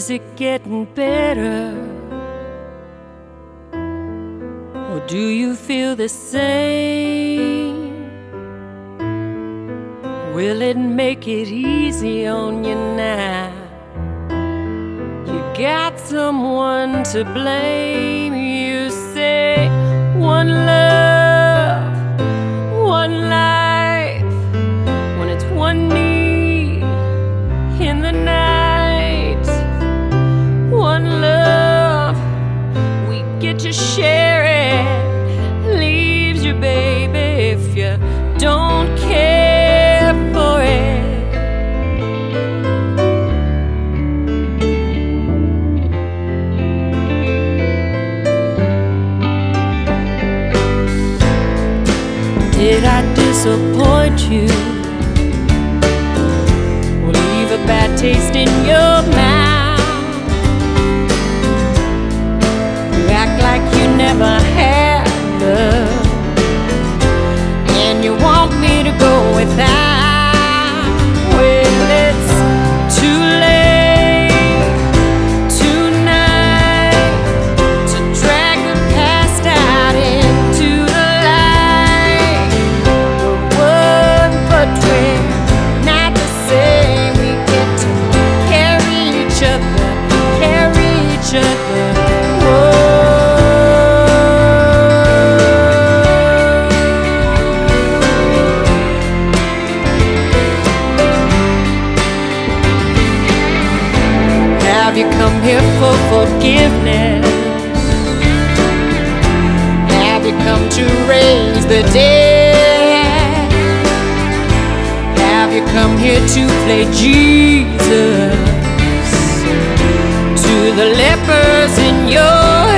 Is it getting better? Or do you feel the same? Will it make it easy on you now? You got someone to blame. You say one love, one life, when it's one need in the night. One love, we get to share it. Leaves you, baby, if you don't care for it. Did I disappoint you? Or leave a bad taste in your mouth? You act like you never had love, and you want me to go without. Well, it's too late tonight to drag the past out into the light. We're one, but we're not the same. We get to carry each other, carry each other. Have you come here for forgiveness? Have you come to raise the dead? Have you come here to play Jesus to the lepers in your